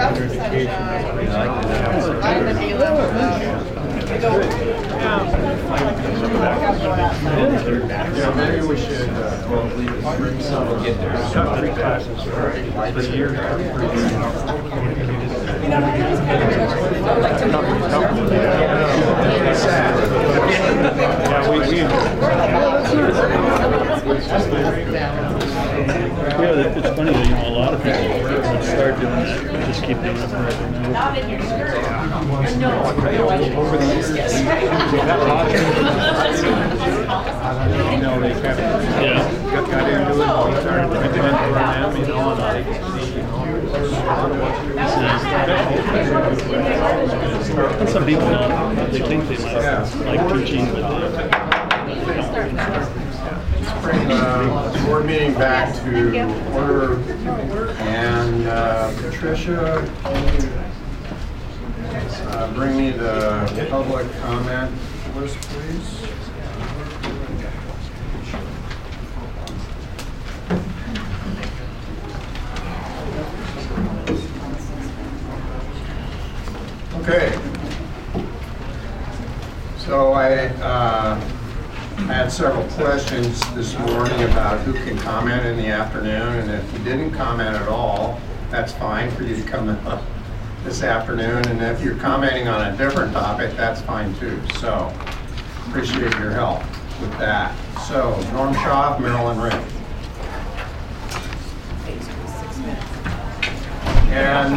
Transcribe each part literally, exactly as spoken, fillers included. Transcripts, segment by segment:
got some sunshine. Out in the daylight. Yeah, maybe we should uh, bring some of get there. Three classes, right? For years. You know, I was kind of like to know Yeah, we we. Yeah, it's funny that, you know, a lot of people when they start doing that, just keep doing it forever. not in your skirt. No. Over the years, we've had a lot of you know, they kept, Yeah. got, got into it, we started to mentor them, you know, and they could see, you know, And some people don't, they think they might like teaching, but bring the board meeting back to order. And uh, Patricia, can you uh, bring me the public comment list, please? Okay. So I uh, had several questions this morning about who can comment in the afternoon, and if you didn't comment at all, that's fine for you to come up this afternoon, and if you're commenting on a different topic, that's fine too. So appreciate your help with that. So Norm Shaw, Marilyn Ring. And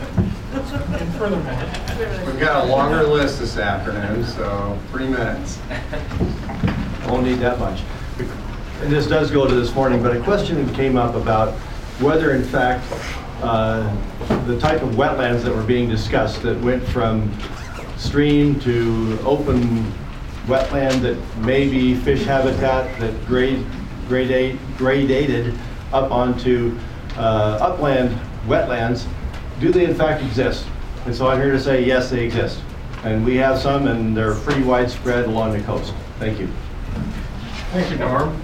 we've got a longer list this afternoon, so three minutes. Won't need that much. And this does go to this morning, but a question came up about whether in fact uh, the type of wetlands that were being discussed that went from stream to open wetland that may be fish habitat that grade, grade gradated up onto uh, upland wetlands, do they in fact exist? And so I'm here to say yes, they exist. And we have some, and they're pretty widespread along the coast. Thank you. Thank you, Norm.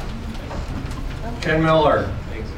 Ken Miller.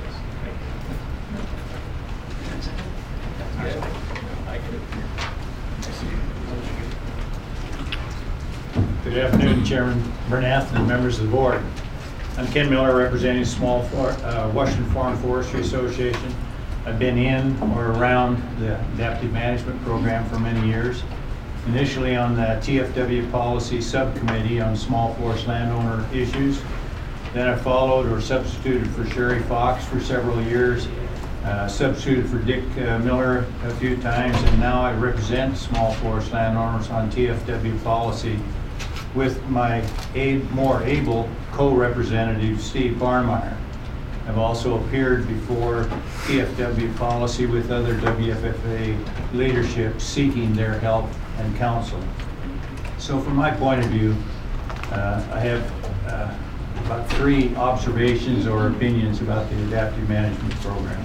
Good afternoon, Chairman Bernath and members of the board. I'm Ken Miller, representing Small For uh, Washington Farm Forestry Association. I've been in or around the adaptive management program for many years. Initially on the T F W policy subcommittee on small forest landowner issues. Then I followed or substituted for Sherry Fox for several years, uh, substituted for Dick uh, Miller a few times, and now I represent small forest landowners on T F W policy with my aid, more able co-representative Steve Barnmeyer. I've also appeared before T F W policy with other W F F A leadership seeking their help and counsel. So from my point of view, uh, I have uh, about three observations or opinions about the adaptive management program.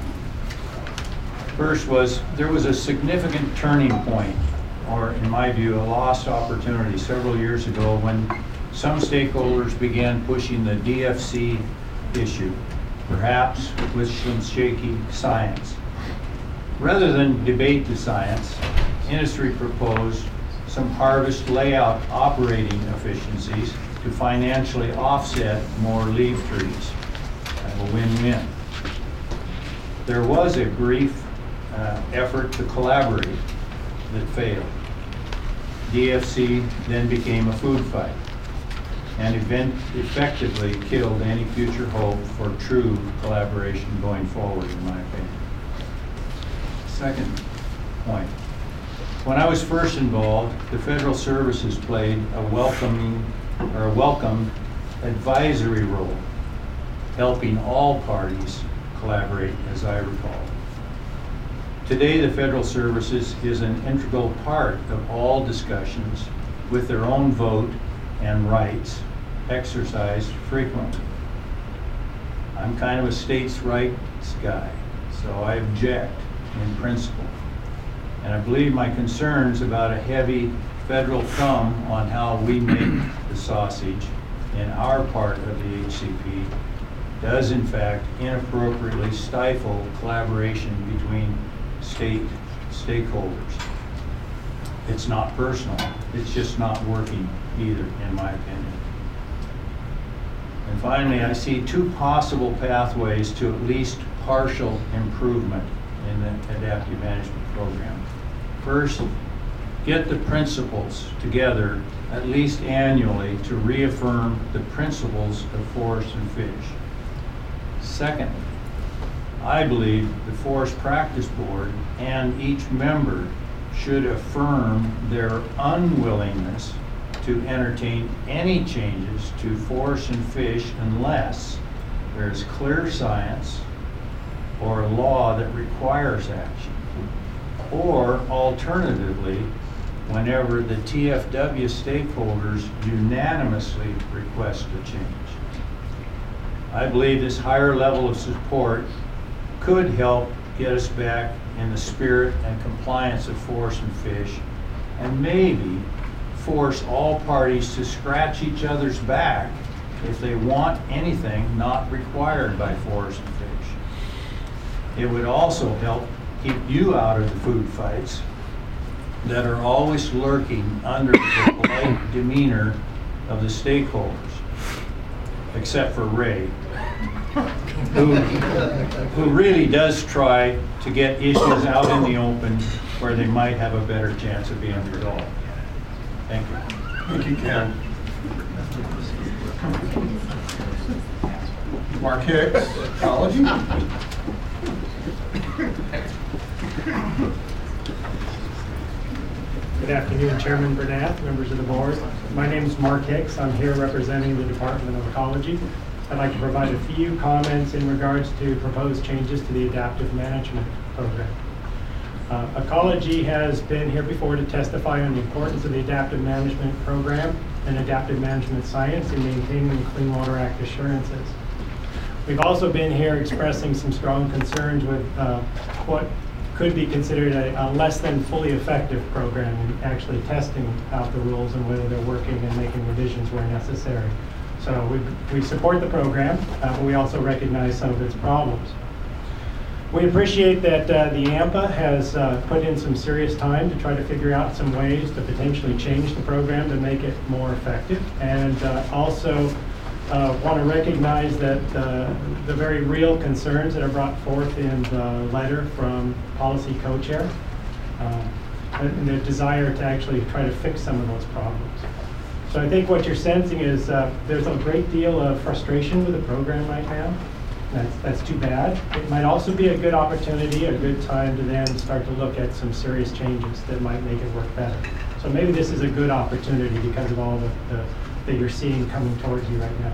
First was, there was a significant turning point, or in my view, a lost opportunity several years ago when some stakeholders began pushing the D F C issue, perhaps with some shaky science. Rather than debate the science, industry proposed some harvest layout operating efficiencies to financially offset more leaf trees. Kind of a win-win. There was a brief uh, effort to collaborate that failed. D F C then became a food fight and event effectively killed any future hope for true collaboration going forward, in my opinion. Second point. When I was first involved, the federal services played a welcoming or a welcome advisory role, helping all parties collaborate, as I recall. Today, the federal services is an integral part of all discussions with their own vote and rights exercised frequently. I'm kind of a states' rights guy, so I object in principle. And I believe my concerns about a heavy federal thumb on how we make the sausage in our part of the H C P does in fact inappropriately stifle collaboration between state stakeholders. It's not personal, it's just not working either, in my opinion. And finally, I see two possible pathways to at least partial improvement in the adaptive management program. First, get the principals together at least annually to reaffirm the principles of Forest and Fish. Second, I believe the Forest Practice Board and each member should affirm their unwillingness to entertain any changes to Forest and Fish unless there is clear science or a law that requires action, or alternatively, whenever the T F W stakeholders unanimously request a change. I believe this higher level of support could help get us back in the spirit and compliance of Forest and Fish, and maybe force all parties to scratch each other's back if they want anything not required by Forest and Fish. It would also help keep you out of the food fights that are always lurking under the polite demeanor of the stakeholders, except for Ray, who, who really does try to get issues out in the open where they might have a better chance of being resolved. Thank you. Thank you, Ken. Mark Hicks, Ecology. Good afternoon, Chairman Bernath, members of the board. My name is Mark Hicks. I'm here representing the Department of Ecology. I'd like to provide a few comments in regards to proposed changes to the adaptive management program. Uh, Ecology has been here before to testify on the importance of the adaptive management program and adaptive management science in maintaining the Clean Water Act assurances. We've also been here expressing some strong concerns with uh, what could be considered a, a less than fully effective program in actually testing out the rules and whether they're working and making revisions where necessary. So we, we support the program, uh, but we also recognize some of its problems. We appreciate that uh, the A M P A has uh, put in some serious time to try to figure out some ways to potentially change the program to make it more effective, and uh, also uh, want to recognize that uh, the very real concerns that are brought forth in the letter from policy co-chair uh, and the desire to actually try to fix some of those problems. So I think what you're sensing is uh, there's a great deal of frustration with the program right now. That's, that's too bad. It might also be a good opportunity, a good time to then start to look at some serious changes that might make it work better. So maybe this is a good opportunity because of all the, the, that you're seeing coming towards you right now.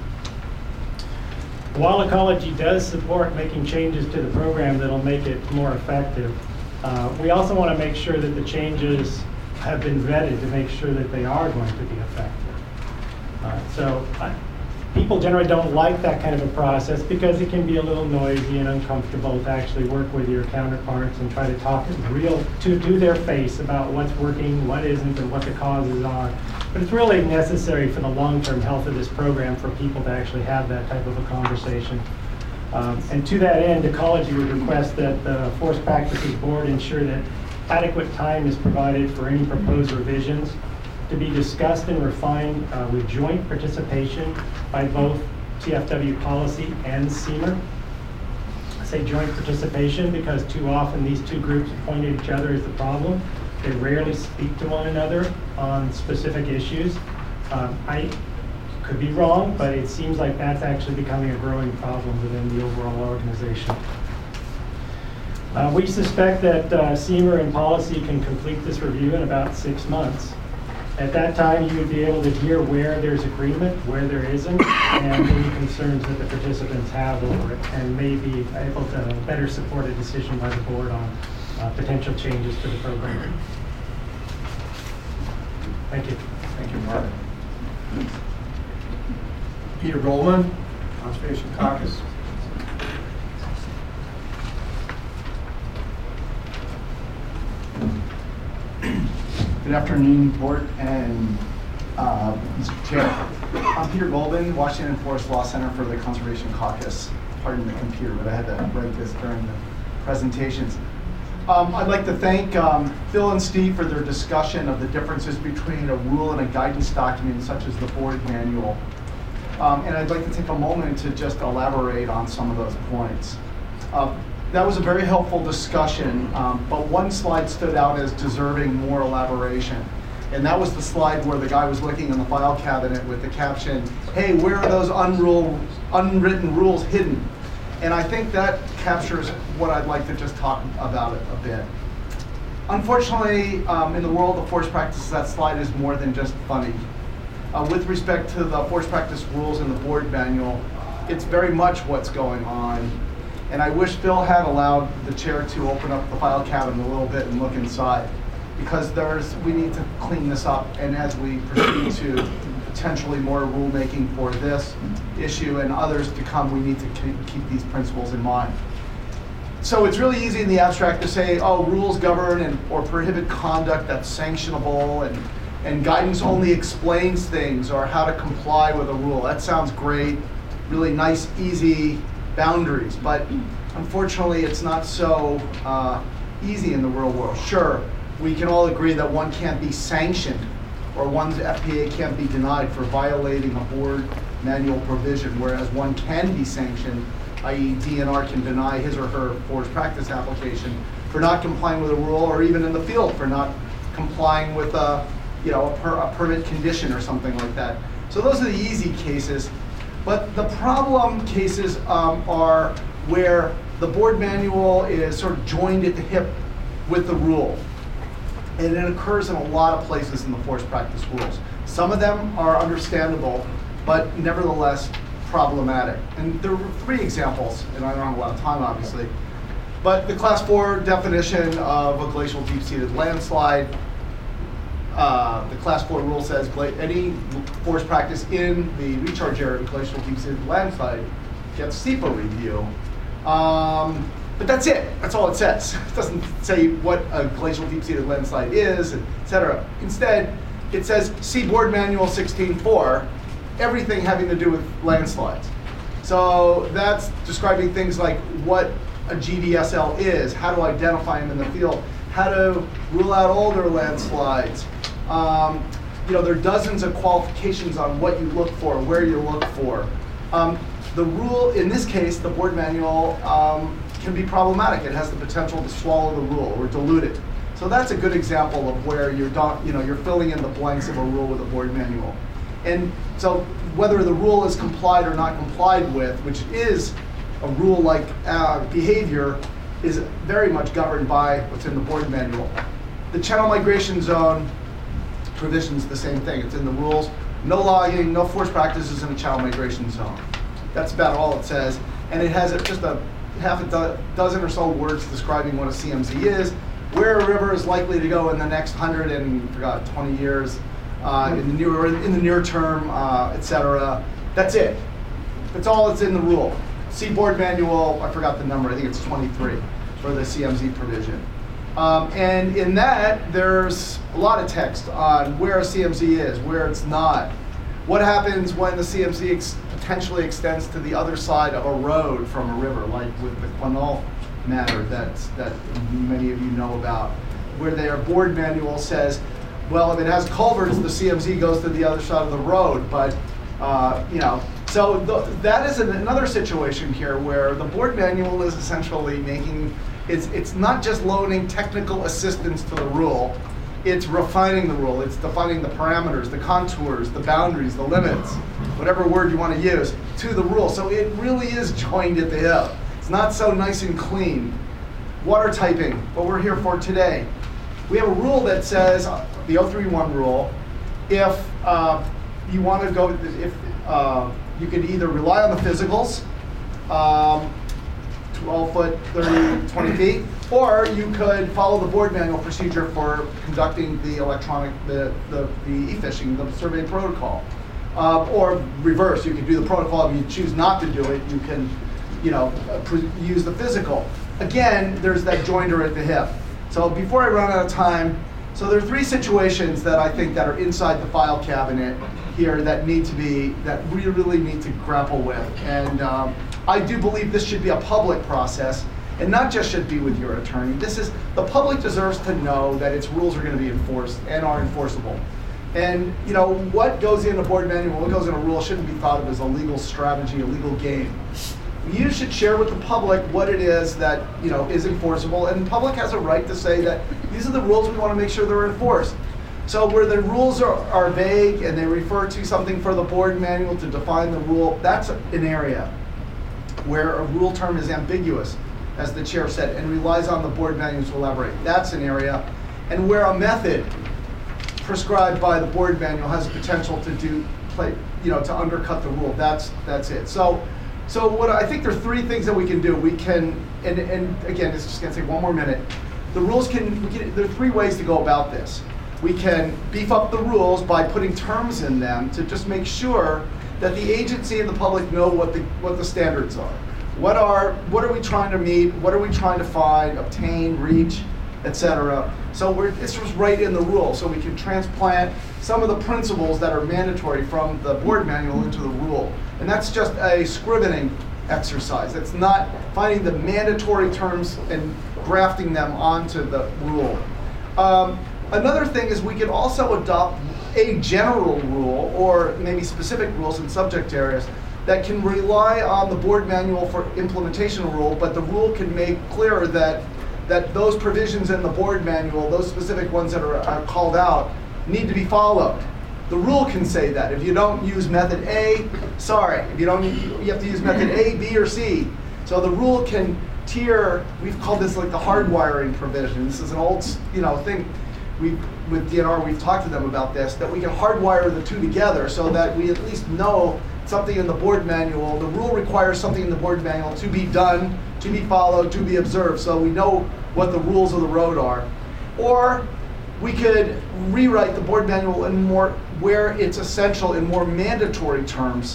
While Ecology does support making changes to the program that'll make it more effective, uh, we also want to make sure that the changes have been vetted to make sure that they are going to be effective. Uh, so I, people generally don't like that kind of a process because it can be a little noisy and uncomfortable to actually work with your counterparts and try to talk real to do their face about what's working, what isn't, and what the causes are. But it's really necessary for the long-term health of this program for people to actually have that type of a conversation. Um, and to that end, Ecology would request that the Forest Practices Board ensure that adequate time is provided for any proposed revisions to be discussed and refined uh, with joint participation by both T F W policy and C M E R. I say joint participation because too often these two groups point at each other as the problem. They rarely speak to one another on specific issues. Um, I could be wrong, but it seems like that's actually becoming a growing problem within the overall organization. Uh, we suspect that uh, C M E R and policy can complete this review in about six months. At that time, you would be able to hear where there's agreement, where there isn't, and any concerns that the participants have over it, and may be able to better support a decision by the board on uh, potential changes to the program. Thank you. Thank you, Mark. Peter Goldman, Conservation Caucus. Good afternoon, Board and uh, Mister Chair. I'm Peter Goldman, Washington Forest Law Center for the Conservation Caucus. Pardon the computer, but I had to write this during the presentations. Um, I'd like to thank um, Phil and Steve for their discussion of the differences between a rule and a guidance document such as the board manual. Um, and I'd like to take a moment to just elaborate on some of those points. Uh, that was a very helpful discussion, um, but one slide stood out as deserving more elaboration. And that was the slide where the guy was looking in the file cabinet with the caption, hey, where are those unrule, unwritten rules hidden? And I think that captures what I'd like to just talk about it a bit. Unfortunately, um, in the world of force practice, that slide is more than just funny. Uh, with respect to the force practice rules in the board manual, it's very much what's going on. And I wish Phil had allowed the chair to open up the file cabinet a little bit and look inside, because there's, we need to clean this up. And as we proceed to potentially more rulemaking for this issue and others to come, we need to keep these principles in mind. So it's really easy in the abstract to say, oh, rules govern and or prohibit conduct that's sanctionable, and, and guidance only explains things or how to comply with a rule. That sounds great, really nice, easy boundaries, but unfortunately it's not so uh, easy in the real world. Sure, we can all agree that one can't be sanctioned or one's F P A can't be denied for violating a board manual provision, whereas one can be sanctioned, that is D N R can deny his or her force practice application for not complying with a rule, or even in the field for not complying with a, you know, a, per, a permit condition or something like that. So those are the easy cases. But the problem cases um, are where the board manual is sort of joined at the hip with the rule. And it occurs in a lot of places in the force practice rules. Some of them are understandable, but nevertheless problematic. And there were three examples, and I don't have a lot of time, obviously. But the class four definition of a glacial deep-seated landslide, uh, the class four rule says any force practice in the recharge area of a glacial deep-seated landslide gets SEPA review. Um, But that's it. That's all it says. It doesn't say what a glacial deep-seated landslide is, et cetera. Instead, it says, see Board Manual sixteen four, everything having to do with landslides. So that's describing things like what a G D S L is, how to identify them in the field, how to rule out older landslides. Um, you know, there are dozens of qualifications on what you look for, where you look for. Um, the rule, in this case, the Board Manual, um, can be problematic. It has the potential to swallow the rule or dilute it. So that's a good example of where you're, you know, you're filling in the blanks of a rule with a board manual. And so whether the rule is complied or not complied with, which is a rule-like uh, behavior, is very much governed by what's in the board manual. The channel migration zone provision is the same thing. It's in the rules. No logging, no force practices in a channel migration zone. That's about all it says. And it has a, just a half a do dozen or so words describing what a C M Z is, where a river is likely to go in the next hundred and forgot twenty years, uh, in the near in the near term, uh, et cetera. That's it. That's all that's in the rule. See board manual. I forgot the number. I think it's twenty-three for the C M Z provision. Um, and in that, there's a lot of text on where a C M Z is, where it's not. What happens when the C M Z ex potentially extends to the other side of a road from a river, like with the Quinault matter that's, that many of you know about, where their board manual says, well, if it has culverts, the C M Z goes to the other side of the road. But, uh, you know, so the, that is an, another situation here where the board manual is essentially making, it's, it's not just loaning technical assistance to the rule, it's refining the rule, it's defining the parameters, the contours, the boundaries, the limits, whatever word you want to use, to the rule. So it really is joined at the hip. It's not so nice and clean. Water typing, what we're here for today. We have a rule that says, uh, the oh three one rule, if uh, you want to go, if uh, you could either rely on the physicals, um, twelve foot, thirty, twenty feet, or you could follow the board manual procedure for conducting the electronic, the, the, the e-fishing, the survey protocol. Uh, or reverse, you could do the protocol. If you choose not to do it, you can, you know, use the physical. Again, there's that joinder at the hip. So before I run out of time, so there are three situations that I think that are inside the file cabinet here that need to be, that we really need to grapple with. And um, I do believe this should be a public process. and not just should be with your attorney. This is, the public deserves to know that its rules are going to be enforced and are enforceable. And you know, what goes in a board manual, what goes in a rule shouldn't be thought of as a legal strategy, a legal game. You should share with the public what it is that you know is enforceable, and the public has a right to say that these are the rules we want to make sure they're enforced. So where the rules are, are vague and they refer to something for the board manual to define the rule, that's an area where a rule term is ambiguous, as the chair said, and relies on the board manual to elaborate. That's an area. And where a method prescribed by the board manual has the potential to do, play, you know, to undercut the rule. That's that's it. So, so what I think there are three things that we can do. We can, and and again, it's just gonna take one more minute. The rules can, we can. There are three ways to go about this. We can beef up the rules by putting terms in them to just make sure that the agency and the public know what the what the standards are. What are what are we trying to meet? What are we trying to find, obtain, reach, et cetera. So we're, it's just right in the rule, so we can transplant some of the principles that are mandatory from the board manual into the rule. And that's just a scrivening exercise. It's not finding the mandatory terms and grafting them onto the rule. Um, another thing is we can also adopt a general rule or maybe specific rules in subject areas that can rely on the board manual for implementation rule, but the rule can make clearer that that those provisions in the board manual, those specific ones that are, are called out, need to be followed. The rule can say that. If you don't use method A, sorry. If you don't, you have to use method A, B, or C. So the rule can tier, we've called this like the hardwiring provision. This is an old, you know, thing. We, with D N R, we've talked to them about this, that we can hardwire the two together so that we at least know something in the board manual. The rule requires something in the board manual to be done, to be followed, to be observed, so we know what the rules of the road are. Or we could rewrite the board manual in more, where it's essential, in more mandatory terms,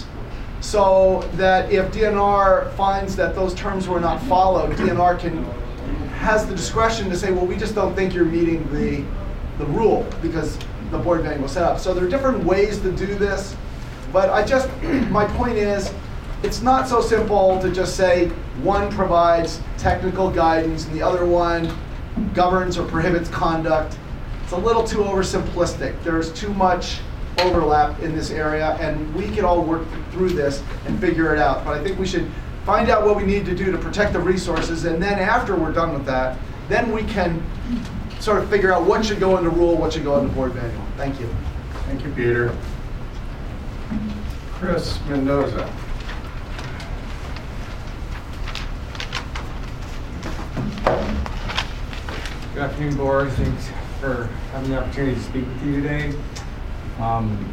so that if D N R finds that those terms were not followed, D N R can, has the discretion to say, well, we just don't think you're meeting the, the rule because the board manual was set up. So there are different ways to do this, but I just, my point is, it's not so simple to just say one provides technical guidance and the other one governs or prohibits conduct. It's a little too oversimplistic. There's too much overlap in this area, and we can all work through this and figure it out. But I think we should find out what we need to do to protect the resources, and then after we're done with that, then we can sort of figure out what should go into rule, what should go into board manual. Thank you. Thank you, Peter. Chris Mendoza. Good afternoon, board. Thanks for having the opportunity to speak with you today. Um,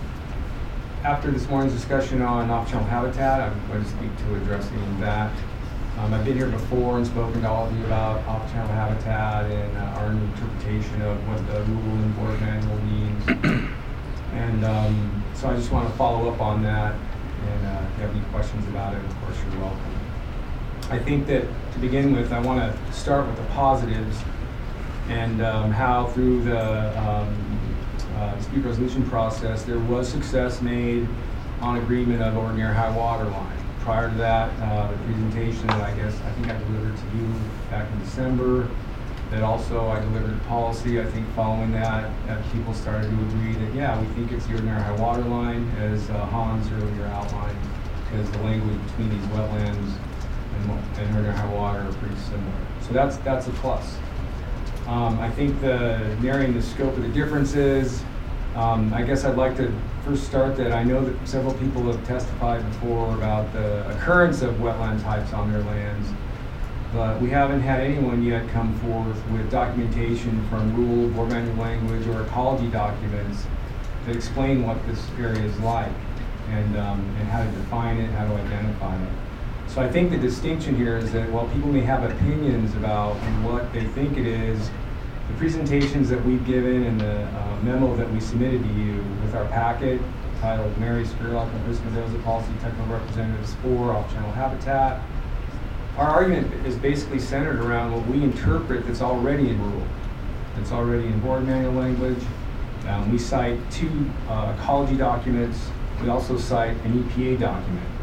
after this morning's discussion on off-channel habitat, I'm going to speak to addressing that. Um, I've been here before and spoken to all of you about off-channel habitat and uh, our interpretation of what the rule and board manual means. And um, so I just want to follow up on that, and uh, if you have any questions about it, of course, you're welcome. I think that to begin with, I want to start with the positives and um, how through the um, uh, dispute resolution process, there was success made on agreement of ordinary high water line. Prior to that, uh, the presentation that I guess I think I delivered to you back in December, that also I delivered policy. I think following that, that people started to agree that, yeah, we think it's the ordinary high water line, as uh, Hans earlier outlined, because the language between these wetlands and, and ordinary high water are pretty similar. So that's, that's a plus. Um, I think the narrowing the scope of the differences, um, I guess I'd like to first start that I know that several people have testified before about the occurrence of wetland types on their lands, but we haven't had anyone yet come forth with documentation from rule, board manual language, or ecology documents that explain what this area is like and, um, and how to define it, how to identify it. So I think the distinction here is that while people may have opinions about what they think it is, the presentations that we've given and the uh, memo that we submitted to you with our packet titled Mary Spurlock and Chris Mendoza Policy Technical Representatives for Off-Channel Habitat, our argument is basically centered around what we interpret that's already in rule, that's already in board manual language. Um, we cite two uh, ecology documents. We also cite an E P A document.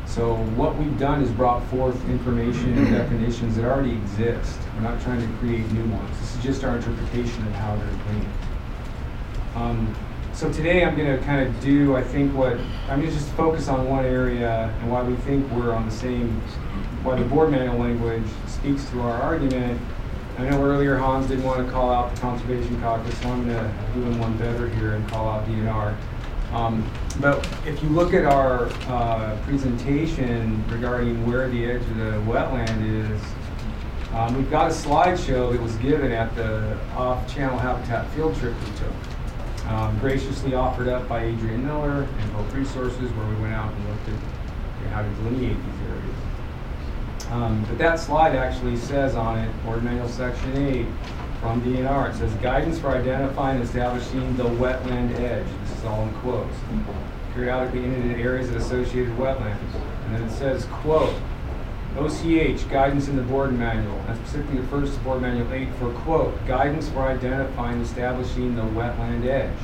So what we've done is brought forth information and definitions that already exist. We're not trying to create new ones. This is just our interpretation of how they're doing it. Um, so today I'm going to kind of do, I think, what, I'm going to just focus on one area and why we think we're on the same, why the board manual language speaks to our argument. I know earlier Hans didn't want to call out the Conservation Caucus, so I'm going to do him one better here and call out D N R. Um, but if you look at our uh, presentation regarding where the edge of the wetland is, um, we've got a slideshow that was given at the off-channel habitat field trip we took, um, graciously offered up by Adrian Miller and Hope Resources, where we went out and looked at you know, how to delineate these areas. Um, but that slide actually says on it, Board Manual Section eight, from D N R, it says guidance for identifying and establishing the wetland edge. This is all in quotes. Periodically inundated areas of associated wetlands. And then it says, quote, O C H, guidance in the board manual, and specifically refers to Board Manual eight for, quote, guidance for identifying and establishing the wetland edge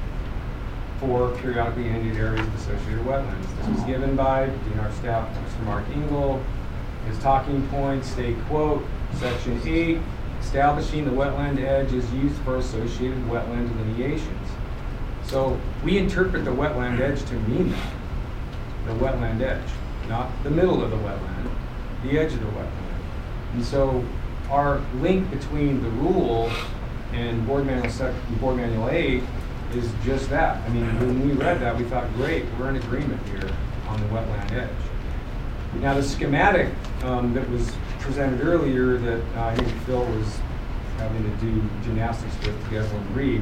for periodically inundated areas of associated wetlands. This was given by D N R staff, Mister Mark Engel. His talking points state, quote, Section eight, establishing the wetland edge is used for associated wetland delineations. So we interpret the wetland edge to mean that, the wetland edge, not the middle of the wetland, the edge of the wetland. And so our link between the rule and Board Manual, sec Board Manual eight is just that. I mean, when we read that, we thought, great, we're in agreement here on the wetland edge. Now the schematic um, that was presented earlier that uh, I think Phil was having to do gymnastics with to get everyone to read,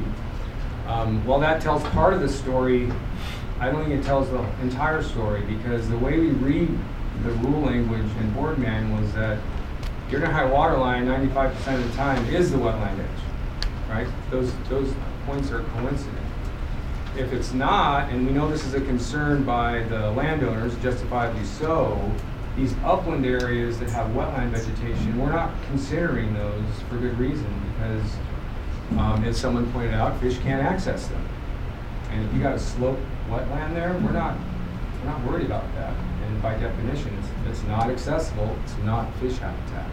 um, while that tells part of the story, I don't think it tells the entire story, because the way we read the rule language in board manual is that your near high water line ninety-five percent of the time is the wetland edge, right? Those, those points are coincident. If it's not, and we know this is a concern by the landowners, justifiably so, these upland areas that have wetland vegetation, we're not considering those for good reason, because um, as someone pointed out, fish can't access them. And if you got a slope wetland there, we're not, we're not worried about that. And by definition, it's, it's not accessible, it's not fish habitat.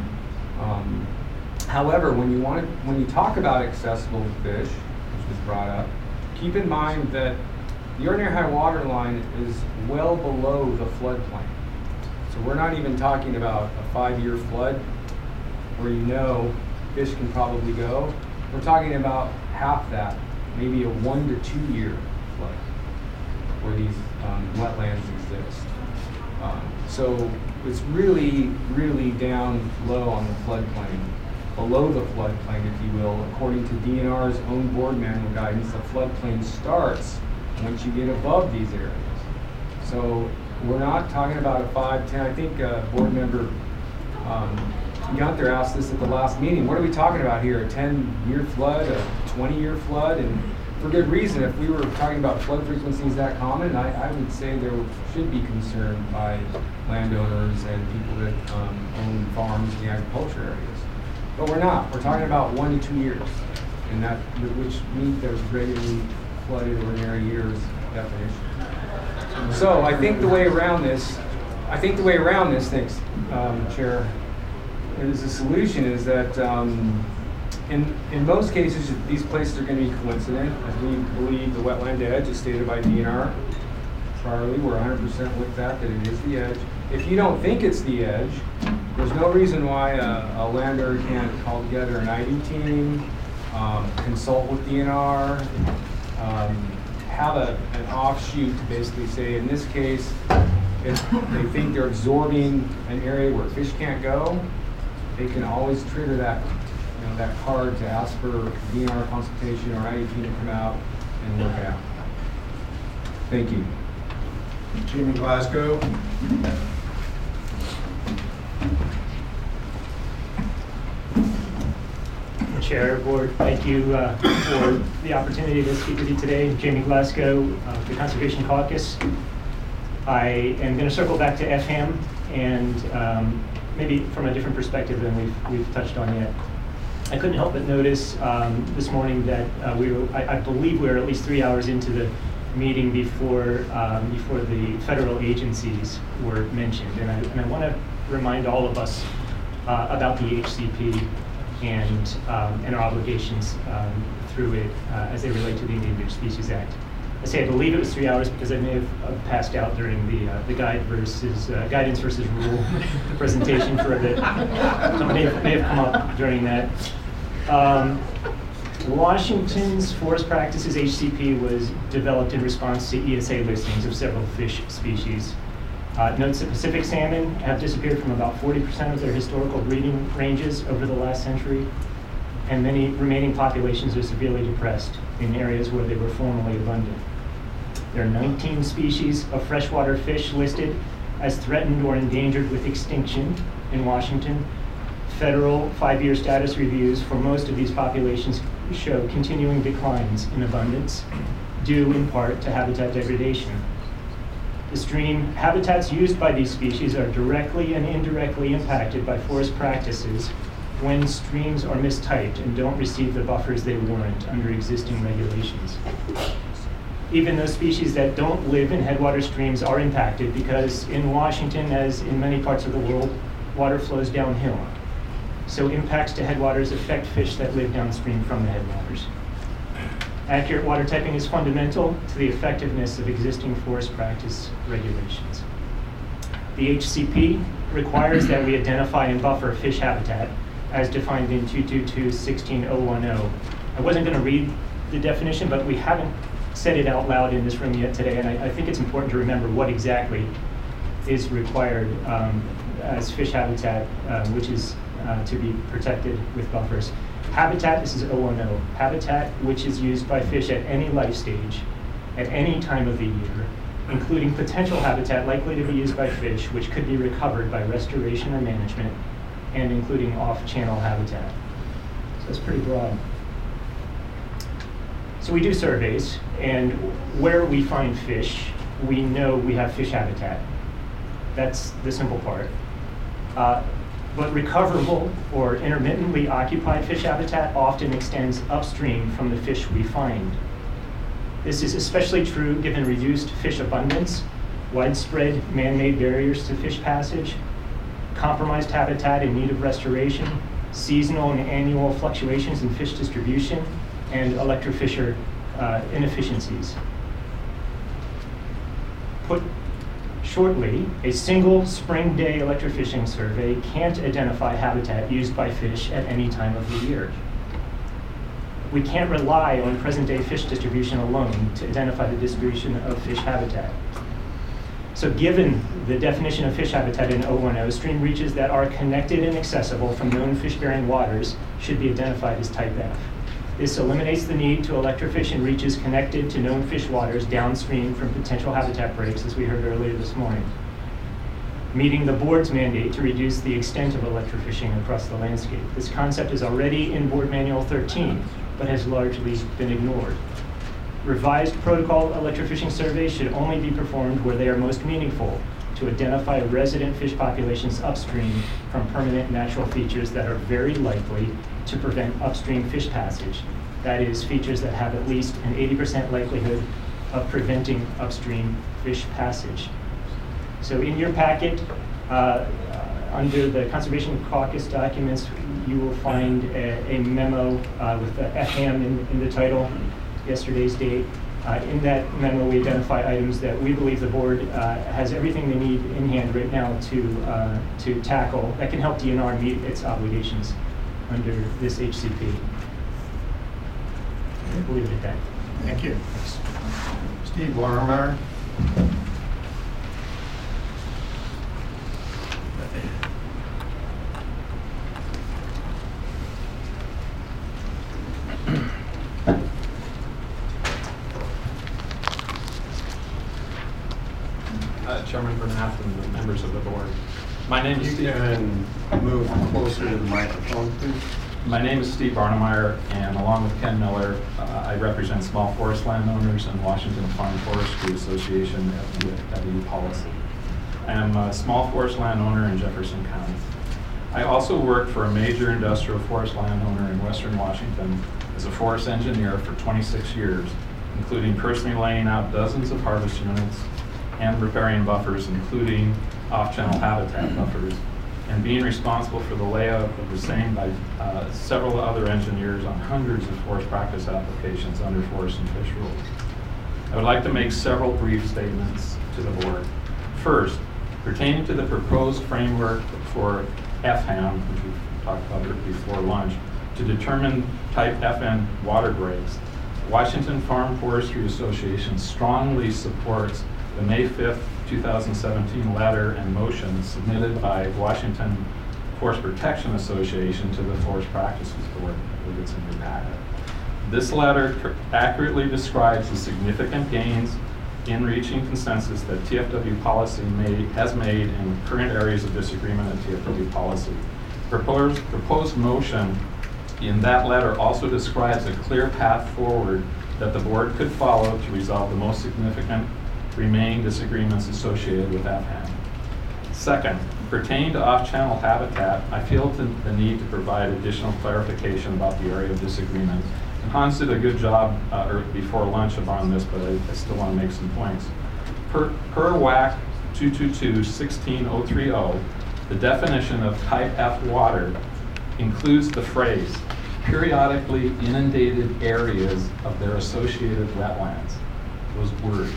Um, however, when you want to, when you talk about accessible fish, which was brought up, keep in mind that the ordinary high water line is well below the floodplain. So we're not even talking about a five-year flood where you know fish can probably go. We're talking about half that, maybe a one to two year flood where these um, wetlands exist. Um, so it's really, really down low on the floodplain. Below the floodplain, if you will, according to D N R's own board manual guidance, the floodplain starts once you get above these areas. So we're not talking about a five, ten, I think uh, board member um, Gunther asked this at the last meeting, what are we talking about here, a ten year flood, a twenty year flood? And for good reason, if we were talking about flood frequencies that common, I, I would say there should be concern by landowners and people that um, own farms in the agriculture areas. But we're not. We're talking about one to two years, and that which meet those regularly flooded ordinary years definition. So I think the way around this, I think the way around this, thanks, um, Chair, is the solution is that um, in in most cases these places are going to be coincident, as we believe the wetland edge is stated by D N R. Charlie, we're one hundred percent with that, that it is the edge. If you don't think it's the edge, there's no reason why a, a landowner can't call together an I D team, um, consult with D N R, um, have a, an offshoot to basically say, in this case, if they think they're absorbing an area where fish can't go, they can always trigger that, you know, that card to ask for D N R consultation or I D team to come out and work it out. Thank you. Jamie Glasgow. Chair, Board, thank you uh, for the opportunity to speak with you today. Jamie Glasgow, uh, the Conservation Caucus. I am going to circle back to F HAM and um, maybe from a different perspective than we've, we've touched on yet. I couldn't help but notice um, this morning that uh, we were, I, I believe we we're at least three hours into the meeting before, um, before the federal agencies were mentioned. And I, and I want to remind all of us uh, about the H C P and, um, and our obligations um, through it uh, as they relate to the Endangered Species Act. I say I believe it was three hours because I may have uh, passed out during the uh, the guide versus uh, guidance versus rule presentation for a bit. So may have, may have come up during that. Um, Washington's Forest Practices H C P was developed in response to E S A listings of several fish species. Uh, notes that Pacific salmon have disappeared from about forty percent of their historical breeding ranges over the last century, and many remaining populations are severely depressed in areas where they were formerly abundant. There are nineteen species of freshwater fish listed as threatened or endangered with extinction in Washington. Federal five-year status reviews for most of these populations show continuing declines in abundance, due in part to habitat degradation. The stream habitats used by these species are directly and indirectly impacted by forest practices when streams are mistyped and don't receive the buffers they warrant under existing regulations. Even those species that don't live in headwater streams are impacted because in Washington, as in many parts of the world, water flows downhill. So impacts to headwaters affect fish that live downstream from the headwaters. Accurate water typing is fundamental to the effectiveness of existing forest practice regulations. The H C P requires that we identify and buffer fish habitat as defined in two two two dash sixteen oh ten. I wasn't going to read the definition, but we haven't said it out loud in this room yet today, and I, I think it's important to remember what exactly is required um, as fish habitat, uh, which is uh, to be protected with buffers. Habitat, this is O N O, habitat which is used by fish at any life stage, at any time of the year, including potential habitat likely to be used by fish, which could be recovered by restoration or management, and including off-channel habitat. So that's pretty broad. So we do surveys, and where we find fish, we know we have fish habitat. That's the simple part. Uh, but recoverable or intermittently occupied fish habitat often extends upstream from the fish we find. This is especially true given reduced fish abundance, widespread man-made barriers to fish passage, compromised habitat in need of restoration, seasonal and annual fluctuations in fish distribution, and electrofisher uh, inefficiencies. Put shortly, a single spring day electrofishing survey can't identify habitat used by fish at any time of the year. We can't rely on present day fish distribution alone to identify the distribution of fish habitat. So given the definition of fish habitat in O ten, stream reaches that are connected and accessible from known fish-bearing waters should be identified as type F. This eliminates the need to electrofish in reaches connected to known fish waters downstream from potential habitat breaks, as we heard earlier this morning, meeting the board's mandate to reduce the extent of electrofishing across the landscape. This concept is already in Board Manual thirteen, but has largely been ignored. Revised protocol electrofishing surveys should only be performed where they are most meaningful to identify resident fish populations upstream from permanent natural features that are very likely to prevent upstream fish passage. That is, features that have at least an eighty percent likelihood of preventing upstream fish passage. So in your packet, uh, uh, under the Conservation Caucus documents, you will find a, a memo uh, with the F A M in, in the title, yesterday's date. Uh, in that memo, we identify items that we believe the board uh, has everything they need in hand right now to, uh, to tackle that can help D N R meet its obligations under this H C P. We'll leave it at that. Thank you. Steve Warner. Uh, Chairman Bernath and the members of the board. My name is You Steve. can move closer to the microphone, please. My name is Steve Barnemeyer, and along with Ken Miller, uh, I represent small forest landowners and Washington Farm Forestry Association W W Policy. I am a small forest landowner in Jefferson County. I also worked for a major industrial forest landowner in Western Washington as a forest engineer for twenty-six years including personally laying out dozens of harvest units and repairing buffers, including off-channel habitat buffers, and being responsible for the layout of the same by uh, several other engineers on hundreds of forest practice applications under forest and fish rules. I would like to make several brief statements to the board. First, pertaining to the proposed framework for F H A M, which we've talked about it before lunch, to determine type F N water breaks, Washington Farm Forestry Association strongly supports the May fifth, two thousand seventeen letter and motion submitted by Washington Forest Protection Association to the Forest Practices Board. I believe it's in your packet. This letter accurately describes the significant gains in reaching consensus that T F W policy made, has made in current areas of disagreement in T F W policy. Proposed, proposed motion in that letter also describes a clear path forward that the board could follow to resolve the most significant remaining disagreements associated with F H A M. Second, pertaining to off-channel habitat, I feel the need to provide additional clarification about the area of disagreement. And Hans did a good job uh, or before lunch on this, but I, I still want to make some points. Per, per W A C two two two dash sixteen dash oh three oh, the definition of type F water includes the phrase, periodically inundated areas of their associated wetlands. Those words.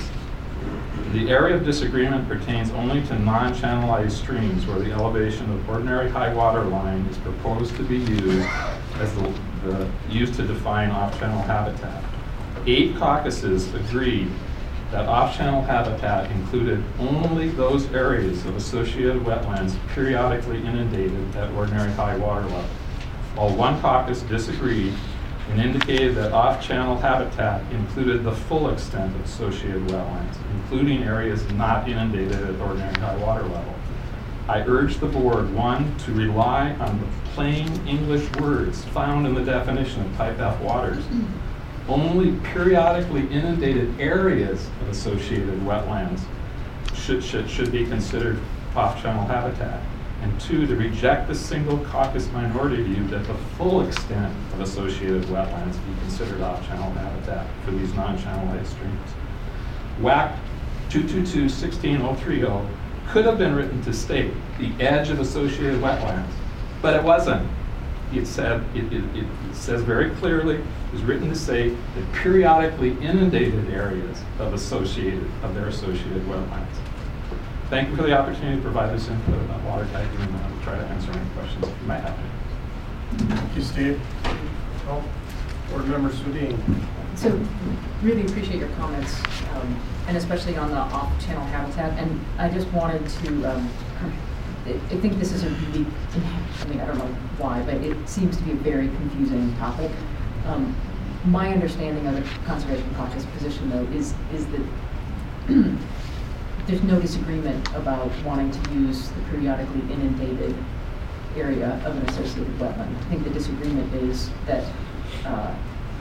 The area of disagreement pertains only to non-channelized streams where the elevation of ordinary high water line is proposed to be used as the, the used to define off-channel habitat. Eight caucuses agreed that off-channel habitat included only those areas of associated wetlands periodically inundated at ordinary high water level, while one caucus disagreed and indicated that off-channel habitat included the full extent of associated wetlands, including areas not inundated at ordinary high water level. I urge the board, one, to rely on the plain English words found in the definition of type F waters. Only periodically inundated areas of associated wetlands should, should, should be considered off-channel habitat. And two, to reject the single caucus minority view that the full extent of associated wetlands be considered off-channel habitat for these non-channelized streams. W A C two two two dash sixteen dash oh three oh could have been written to state the edge of associated wetlands, but it wasn't. It said, it, it, it says very clearly, it was written to say that periodically inundated areas of associated, of their associated wetlands. Thank you for the opportunity to provide this input about water typing, and I will try to answer any questions if you might have any. Thank you, Steve. Oh, Board Member Swedien. So really appreciate your comments, um, and especially on the off-channel habitat. And I just wanted to, um, I, I think this is a really, I mean, I don't know why, but it seems to be a very confusing topic. Um, my understanding of the Conservation Caucus position, though, is, is that there's no disagreement about wanting to use the periodically inundated area of an associated wetland. I think the disagreement is that uh,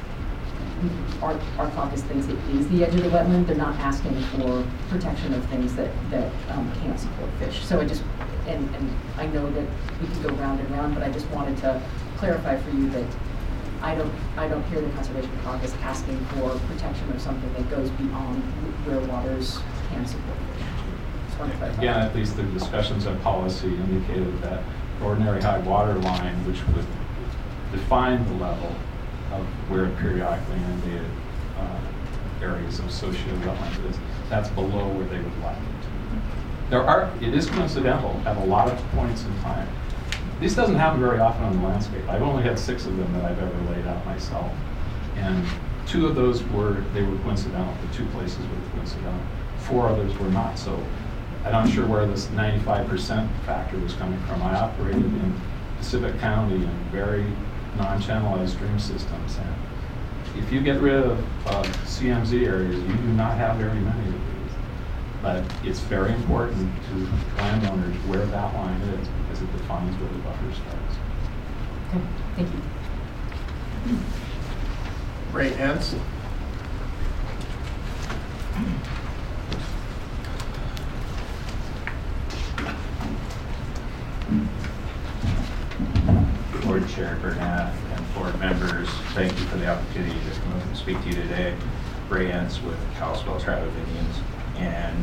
our, our caucus thinks it is the edge of the wetland. They're not asking for protection of things that, that um, can't support fish. So I just, and, and I know that we could go round and round, but I just wanted to clarify for you that I don't, I don't hear the Conservation Caucus asking for protection of something that goes beyond where waters can support fish. Again, at least the discussions of policy indicated that ordinary high water line, which would define the level of where periodically inundated uh, areas of associated wetlands is, that's below where they would like it to be. There are, it is coincidental at a lot of points in time. This doesn't happen very often on the landscape. I've only had six of them that I've ever laid out myself. And two of those were, they were coincidental. The two places were coincidental. Four others were not so. I'm not sure where this ninety-five percent factor was coming from. I operated in Pacific County in very non-channelized stream systems. And if you get rid of uh, C M Z areas, you do not have very many of these. But it's very important to landowners where that line is because it defines where the buffer starts. Okay, thank you. Ray Hens. Board Chair Bernath and board members, thank you for the opportunity to come up and speak to you today. Brayants with Kalispell Tribe of Indians, and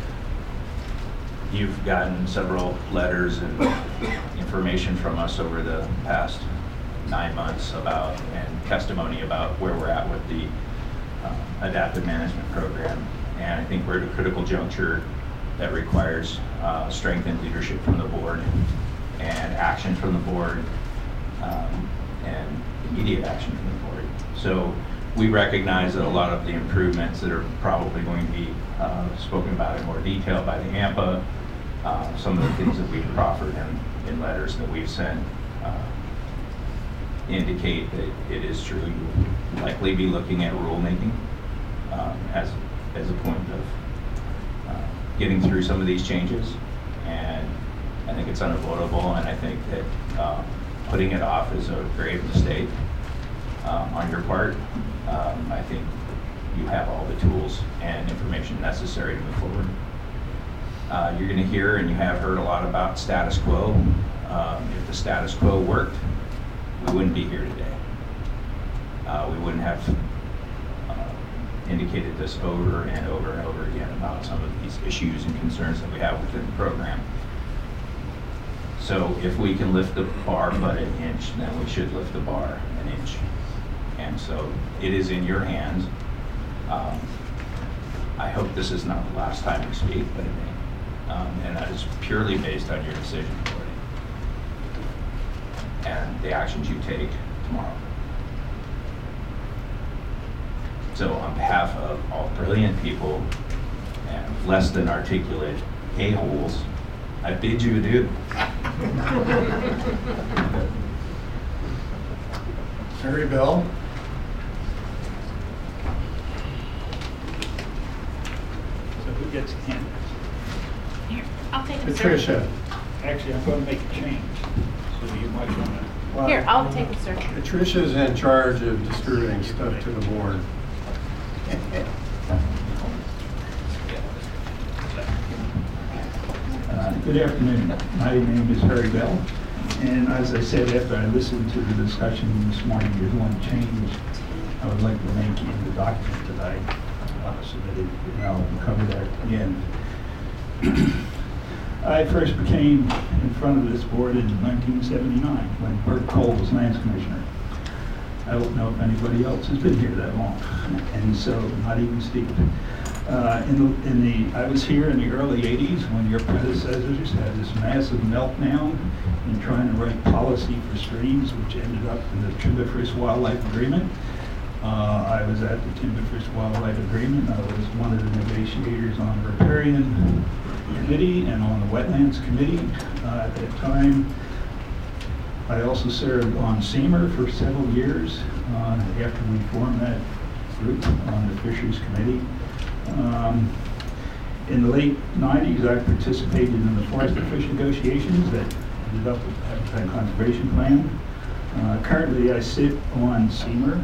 you've gotten several letters and information from us over the past nine months about, and testimony about where we're at with the uh, adaptive management program. And I think we're at a critical juncture that requires uh, strengthened leadership from the board and action from the board, um, and immediate action from the board. So we recognize that a lot of the improvements that are probably going to be uh, spoken about in more detail by the A M P A, uh, some of the things that we've proffered in, in letters that we've sent, uh, indicate that it is true. You'll likely be looking at rulemaking um, as, as a point of uh, getting through some of these changes. And I think it's unavoidable, and I think that uh, putting it off is a grave mistake um, on your part. Um, I think you have all the tools and information necessary to move forward. Uh, you're going to hear, and you have heard a lot about status quo. Um, if the status quo worked, we wouldn't be here today. Uh, we wouldn't have uh, indicated this over and over and over again about some of these issues and concerns that we have within the program. So if we can lift the bar but an inch, then we should lift the bar an inch. And so it is in your hands. Um, I hope this is not the last time we speak, but it may. Um, and that is purely based on your decision authority and the actions you take tomorrow. So on behalf of all brilliant people and less than articulate a-holes, I bid you adieu. Mary Bell? So who gets the hand? Here, I'll take it, sir. Patricia. Actually, I'm going to make a change, so you might want to. Well, Here, I'll take it, sir. Patricia's in charge of distributing stuff to the board. Uh, Good afternoon. My name is Harry Bell, and as I said, after I listened to the discussion this morning, there's one change I would like to make in the document tonight, uh, so that it, and I'll cover that again. I first became in front of this board in nineteen seventy-nine when Bert Cole was lands commissioner. I don't know if anybody else has been here that long, and so not even Steve. Uh, in, the, in the, I was here in the early eighties when your predecessors had this massive meltdown in trying to write policy for streams, which ended up in the Timber-Frisk Wildlife Agreement. Uh, I was at the Timber-Frisk Wildlife Agreement. I was one of the negotiators on the Riparian Committee and on the Wetlands Committee uh, at that time. I also served on SEMER for several years uh, after we formed that group on the Fisheries Committee. Um, in the late nineties, I participated in the forest and fish negotiations that ended up with the Habitat Conservation Plan. Uh, currently, I sit on SEMER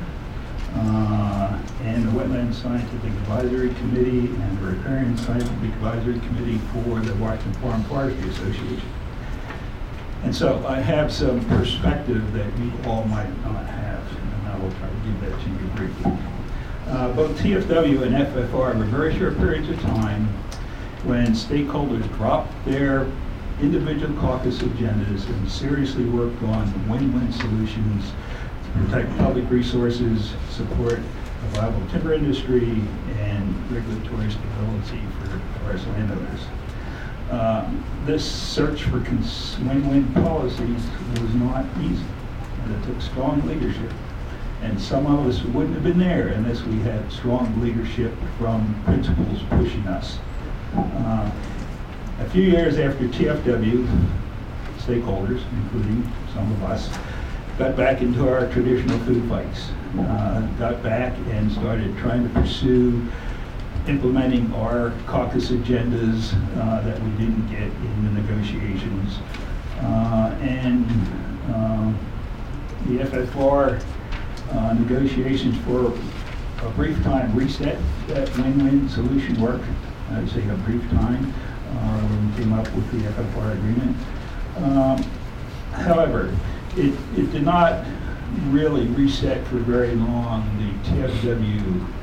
uh, and the Wetlands Scientific Advisory Committee and the Riparian Scientific Advisory Committee for the Washington Farm Forestry Association. And so I have some perspective that you all might not have, and I will try to give that to you briefly. Uh, both T F W and F F R were very short periods of time when stakeholders dropped their individual caucus agendas and seriously worked on win-win solutions to protect public resources, support a viable timber industry, and regulatory stability for forest landowners. Uh, this search for win-win policies was not easy, and it took strong leadership. And some of us wouldn't have been there unless we had strong leadership from principals pushing us. Uh, a few years after T F W, stakeholders, including some of us, got back into our traditional food fights, uh, got back and started trying to pursue implementing our caucus agendas uh, that we didn't get in the negotiations. Uh, and uh, the F F R uh, negotiations for a brief time reset that win-win solution work. I'd say a brief time uh, when we came up with the F F R agreement. Um, however, it, it did not really reset for very long the T F W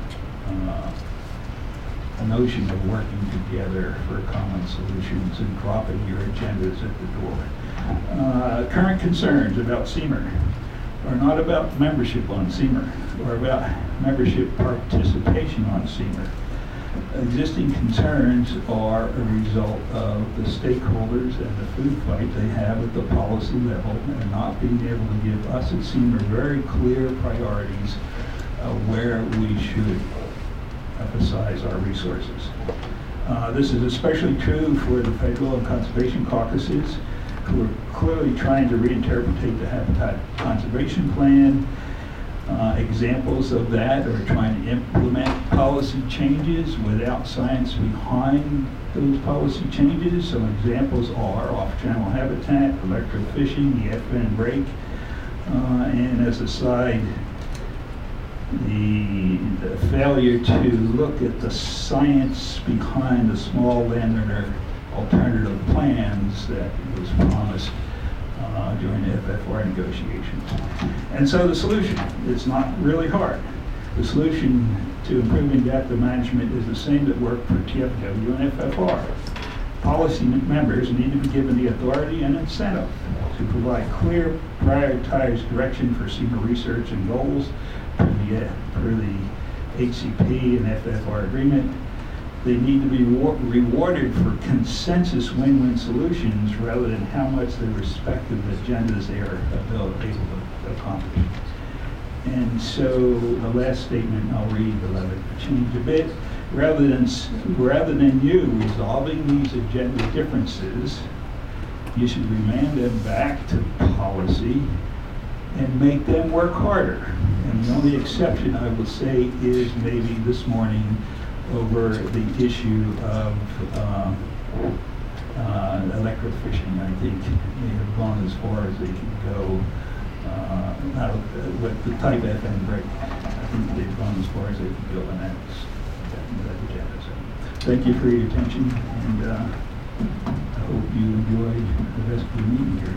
uh, a notion of working together for common solutions and dropping your agendas at the door. Uh, current concerns about S E M R are not about membership on S E M R or about membership participation on S E M R. Existing concerns are a result of the stakeholders and the food fight they have at the policy level and not being able to give us at S E M R very clear priorities of where we should emphasize our resources. Uh, this is especially true for the federal and conservation caucuses, who are clearly trying to reinterpret the Habitat Conservation Plan. Uh, examples of that are trying to implement policy changes without science behind those policy changes. Some examples are off-channel habitat, electrofishing, the F N break, uh, and as a side, The, the failure to look at the science behind the small landowner alternative plans that was promised uh, during the F F R negotiations. And so the solution is not really hard. The solution to improving adaptive management is the same that worked for T F W and F F R. Policy members need to be given the authority and incentive to provide clear, prioritized direction for S E M R research and goals per the, per the H C P and F F R agreement. They need to be rewarded for consensus win-win solutions rather than how much their respective agendas they are able to accomplish. And so the last statement I'll read, but let it change a bit. Rather than, rather than you resolving these agenda differences, you should remand them back to policy and make them work harder. And the only exception I will say is maybe this morning over the issue of um, uh, electrofishing. I think they have gone as far as they can go uh, not, uh, with the type F N break. I think they've gone as far as they can go, and that's that agenda. So thank you for your attention, and uh, I hope you enjoy the rest of the meeting here.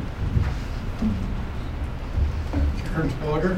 Karen Spilliger.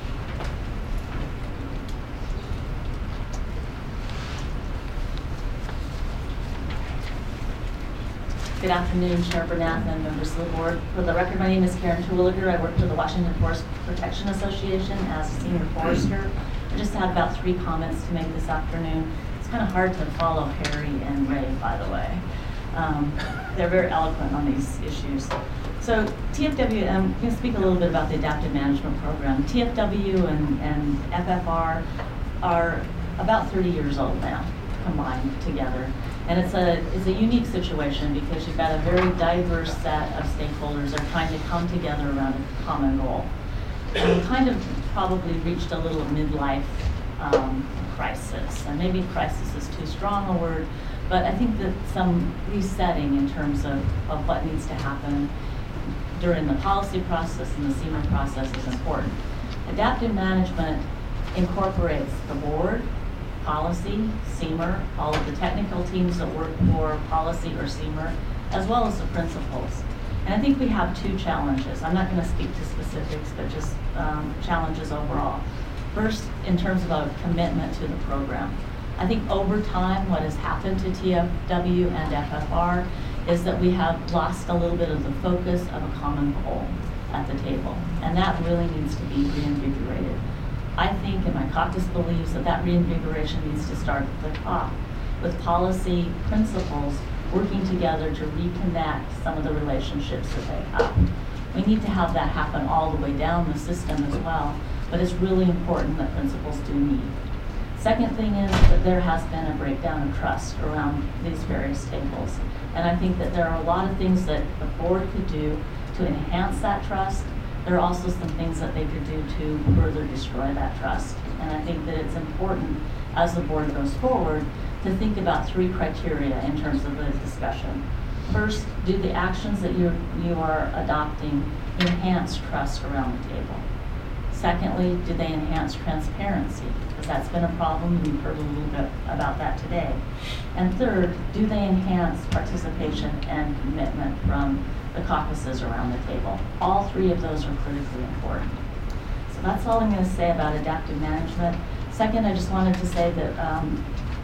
Good afternoon, Chair Bernath and members of the board. For the record, my name is Karen Terwilliger. I work for the Washington Forest Protection Association as a senior forester. I just had about three comments to make this afternoon. It's kind of hard to follow Harry and Ray, by the way. Um, they're very eloquent on these issues. So T F W, I'm going to speak a little bit about the Adaptive Management Program. T F W and, and F F R are about thirty years old now, combined together. And it's a, it's a unique situation because you've got a very diverse set of stakeholders that are trying to come together around a common goal. And we kind of probably reached a little midlife um, crisis. And maybe crisis is too strong a word, but I think that some resetting in terms of, of what needs to happen during the policy process and the S E M R process is important. Adaptive management incorporates the board, policy, S E M R, all of the technical teams that work for policy or S E M R, as well as the principals. And I think we have two challenges. I'm not going to speak to specifics, but just um, challenges overall. First, in terms of a commitment to the program. I think over time, what has happened to T F W and F F R is that we have lost a little bit of the focus of a common goal at the table. And that really needs to be reinvigorated. I think, and my caucus believes, that that reinvigoration needs to start at the top, with policy principals working together to reconnect some of the relationships that they have. We need to have that happen all the way down the system as well, but it's really important that principals do meet. Second thing is that there has been a breakdown of trust around these various tables. And I think that there are a lot of things that the board could do to enhance that trust. There are also some things that they could do to further destroy that trust. And I think that it's important, as the board goes forward, to think about three criteria in terms of the discussion. First, do the actions that you you are adopting enhance trust around the table? Secondly, do they enhance transparency? Because that's been a problem, you've heard a little bit about that today. And third, do they enhance participation and commitment from the caucuses around the table? All three of those are critically important. So that's all I'm going to say about adaptive management. Second, I just wanted to say that um,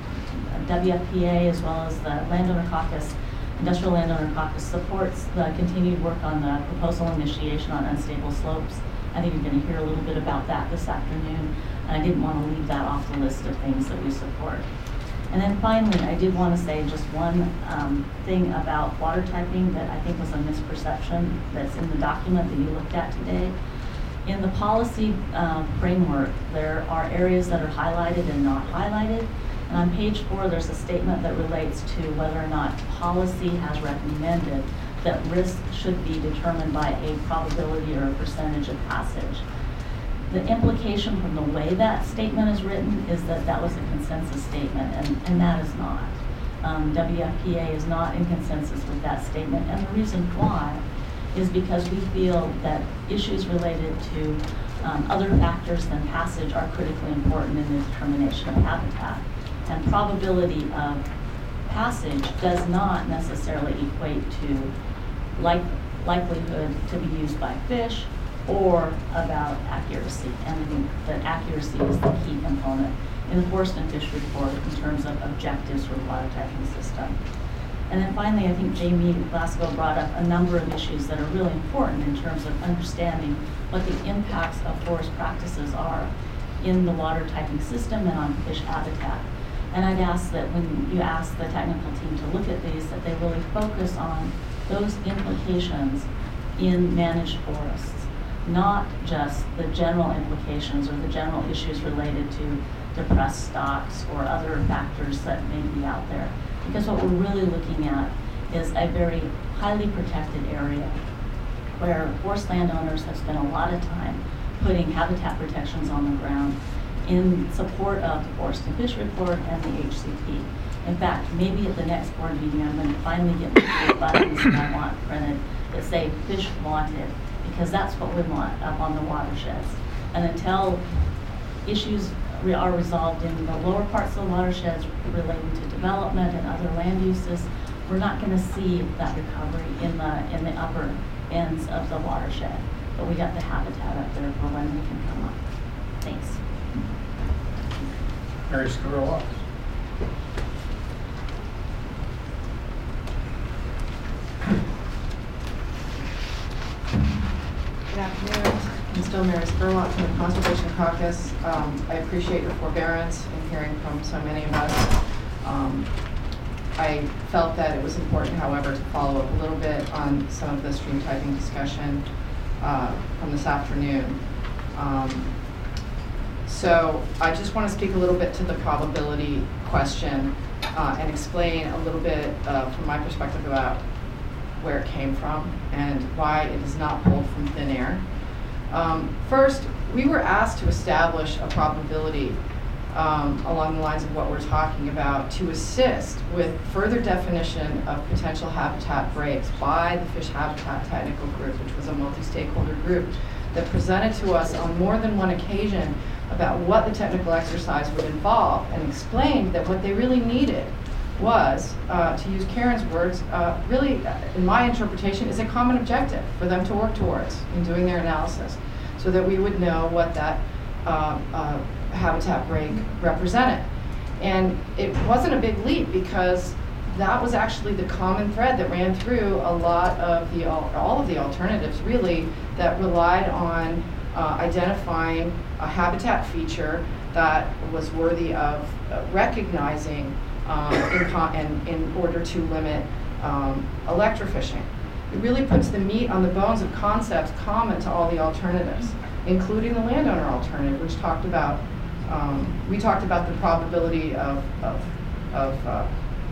W F P A, as well as the Landowner Caucus, Industrial Landowner Caucus, supports the continued work on the proposal initiation on unstable slopes. I think you're going to hear a little bit about that this afternoon, and I didn't want to leave that off the list of things that we support. And then finally, I did want to say just one um, thing about water typing that I think was a misperception that's in the document that you looked at today. In the policy uh, framework, there are areas that are highlighted and not highlighted. And on page four, there's a statement that relates to whether or not policy has recommended that risk should be determined by a probability or a percentage of passage. The implication from the way that statement is written is that that was a consensus statement, and, and that is not. Um, W F P A is not in consensus with that statement, and the reason why is because we feel that issues related to um, other factors than passage are critically important in the determination of habitat. And probability of passage does not necessarily equate to like, likelihood to be used by fish or about accuracy. And I think that accuracy is the key component in the Forest and Fish Report in terms of objectives for the water typing system. And then finally, I think Jamie Glasgow brought up a number of issues that are really important in terms of understanding what the impacts of forest practices are in the water typing system and on fish habitat. And I'd ask that when you ask the technical team to look at these, that they really focus on those implications in managed forests, not just the general implications or the general issues related to depressed stocks or other factors that may be out there. Because what we're really looking at is a very highly protected area where forest landowners have spent a lot of time putting habitat protections on the ground in support of the Forest and Fish Report and the H C P. In fact, maybe at the next board meeting, I'm going to finally get the buttons that I want printed that say fish wanted, because that's what we want up on the watersheds. And until issues are resolved in the lower parts of the watersheds relating to development and other land uses, we're not going to see that recovery in the in the upper ends of the watershed. But we got the habitat up there for when we can come up. Thanks. Mary Scarlett. Good afternoon. I'm still Mary Spurlock from the Conservation Caucus. Um, I appreciate your forbearance in hearing from so many of us. Um, I felt that it was important, however, to follow up a little bit on some of the stream typing discussion uh, from this afternoon. Um, so I just want to speak a little bit to the probability question uh, and explain a little bit uh, from my perspective about where it came from and why it is not pulled from thin air. Um, first, we were asked to establish a probability um, along the lines of what we're talking about to assist with further definition of potential habitat breaks by the Fish Habitat Technical Group, which was a multi-stakeholder group that presented to us on more than one occasion about what the technical exercise would involve and explained that what they really needed was, uh, to use Karen's words, uh, really, in my interpretation, is a common objective for them to work towards in doing their analysis, so that we would know what that uh, uh, habitat break represented. And it wasn't a big leap, because that was actually the common thread that ran through a lot of the, all of the alternatives, really, that relied on uh, identifying a habitat feature that was worthy of uh, recognizing Um, in, in, in order to limit um, electrofishing. It really puts the meat on the bones of concepts common to all the alternatives, including the landowner alternative, which talked about, um, we talked about the probability of, of, of uh,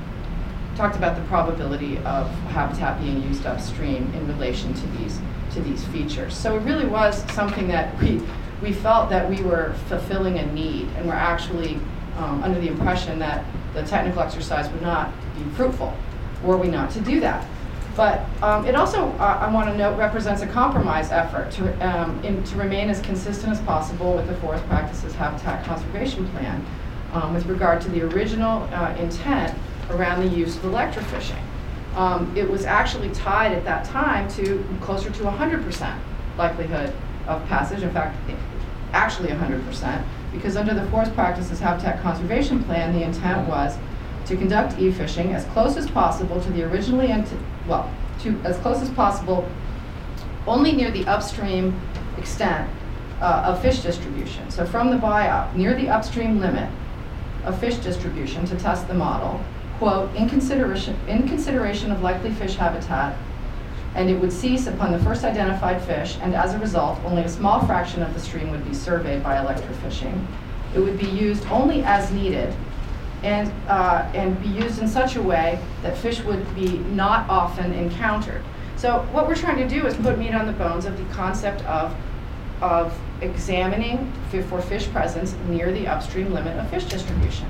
talked about the probability of habitat being used upstream in relation to these, to these features. So it really was something that we, we felt that we were fulfilling a need, and we're actually um, under the impression that the technical exercise would not be fruitful were we not to do that. But um, it also, uh, I want to note, represents a compromise effort to, um, in, to remain as consistent as possible with the Forest Practices Habitat Conservation Plan um, with regard to the original uh, intent around the use of electrofishing. Um, it was actually tied at that time to closer to one hundred percent likelihood of passage. In fact, actually one hundred percent. because under the Forest Practices Habitat Conservation Plan, the intent was to conduct e-fishing as close as possible to the originally, int well, to as close as possible only near the upstream extent uh, of fish distribution. So from the buyout, near the upstream limit of fish distribution to test the model, quote, in consideration, in consideration of likely fish habitat, and it would cease upon the first identified fish, and as a result, only a small fraction of the stream would be surveyed by electrofishing. It would be used only as needed, and, uh, and be used in such a way that fish would be not often encountered. So what we're trying to do is put meat on the bones of the concept of, of examining for fish presence near the upstream limit of fish distribution.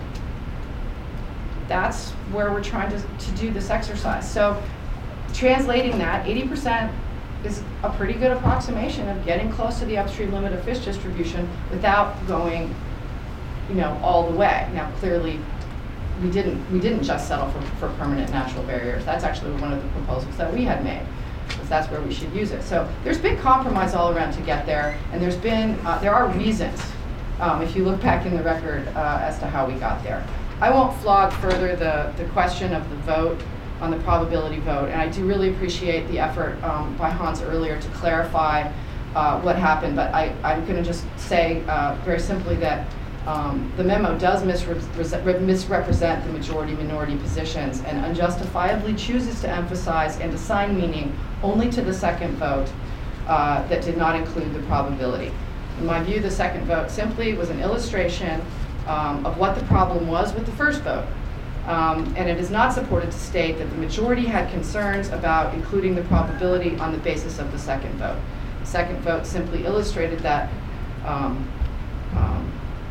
That's where we're trying to, to do this exercise. So translating that, eighty percent is a pretty good approximation of getting close to the upstream limit of fish distribution without going, you know, all the way. Now, clearly, we didn't we didn't just settle for, for permanent natural barriers. That's actually one of the proposals that we had made, because that's where we should use it. So there's been compromise all around to get there, and there's been uh, there are reasons, um, if you look back in the record, uh, as to how we got there. I won't flog further the the question of the vote on the probability vote, and I do really appreciate the effort um, by Hans earlier to clarify uh, what happened, but I, I'm going to just say uh, very simply that um, the memo does misre misrepresent the majority-minority positions and unjustifiably chooses to emphasize and assign meaning only to the second vote uh, that did not include the probability. In my view, the second vote simply was an illustration um, of what the problem was with the first vote. Um, and it is not supported to state that the majority had concerns about including the probability on the basis of the second vote. The second vote simply illustrated that um, um,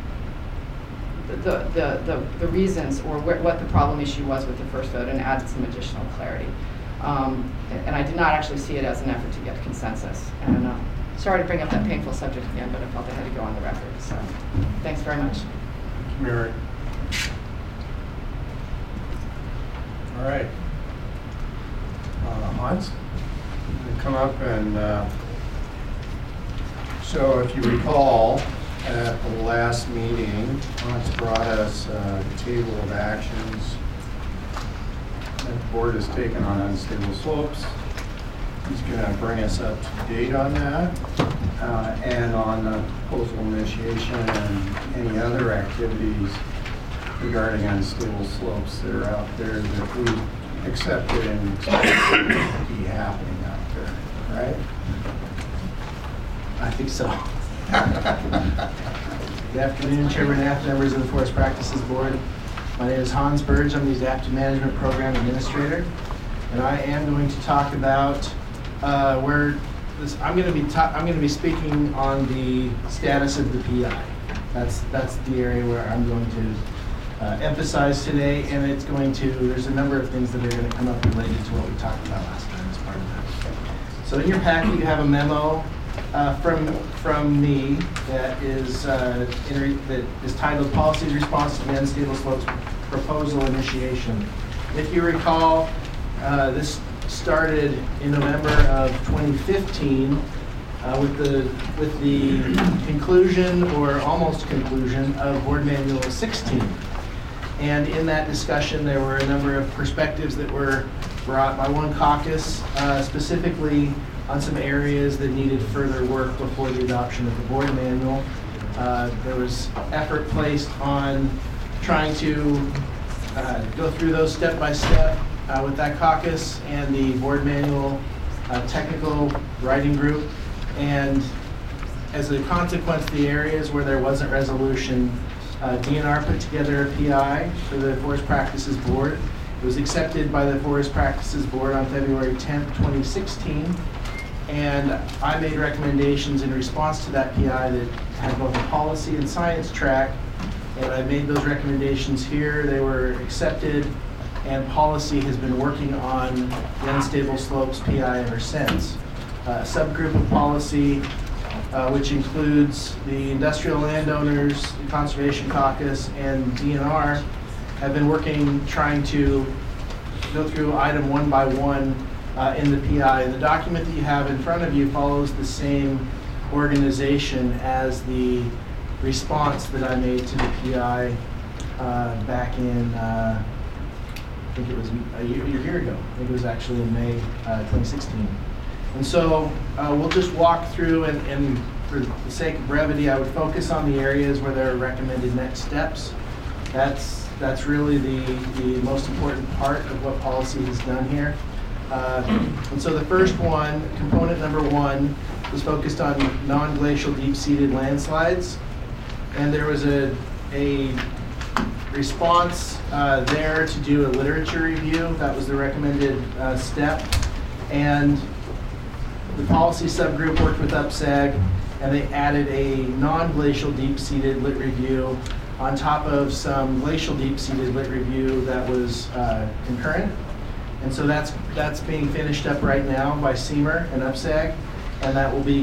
the, the, the, the reasons or wh what the problem issue was with the first vote and added some additional clarity. Um, and I did not actually see it as an effort to get consensus. And uh, sorry to bring up that painful subject again, but I felt I had to go on the record. So thanks very much. Thank you, Mary. All right. Uh, Hans, you come up and uh, so if you recall, at the last meeting, Hans brought us uh, the table of actions that the board has taken on unstable slopes. He's going to bring us up to date on that uh, and on the proposal initiation and any other activities regarding unstable slopes that are out there that we accepted and expect to be happening out there, right? I think so. Good afternoon, Chairman Knapp, members of the Forest Practices Board. My name is Hans Burge. I'm the Adaptive Management Program Administrator, and I am going to talk about uh, where this. I'm going to be. I'm going to be speaking on the status of the P I. That's that's the area where I'm going to Uh, emphasize today, and it's going to, there's a number of things that are going to come up related to what we talked about last time as part of that. So in your packet you have a memo uh, from from me that is uh, in, that is titled Policy Response to the Unstable Slopes Proposal Initiation. If you recall, uh, this started in November of twenty fifteen uh, with the with the conclusion or almost conclusion of Board Manual sixteen. And in that discussion, there were a number of perspectives that were brought by one caucus, uh, specifically on some areas that needed further work before the adoption of the board manual. Uh, there was effort placed on trying to uh, go through those step by step uh, with that caucus and the board manual uh, technical writing group. And as a consequence, the areas where there wasn't resolution, Uh, D N R put together a P I for the Forest Practices Board. It was accepted by the Forest Practices Board on February tenth, twenty sixteen, and I made recommendations in response to that P I that had both a policy and science track, and I made those recommendations here. They were accepted, and policy has been working on the Unstable Slopes P I ever since. Uh, a subgroup of policy Uh, which includes the industrial landowners, the Conservation Caucus, and D N R, have been working trying to go through item one by one uh, in the P I. And the document that you have in front of you follows the same organization as the response that I made to the P I uh, back in, uh, I think it was a year, a year ago. I think it was actually in May uh, twenty sixteen. And so uh, we'll just walk through, and, and for the sake of brevity, I would focus on the areas where there are recommended next steps. That's, that's really the, the most important part of what policy has done here. Uh, and so the first one, component number one, was focused on non-glacial deep-seated landslides. And there was a, a response uh, there to do a literature review. That was the recommended uh, step. And the policy subgroup worked with U P S A G, and they added a non-glacial deep-seated lit review on top of some glacial deep-seated lit review that was uh, concurrent. And so that's, that's being finished up right now by SEMR and U P S A G, and that will be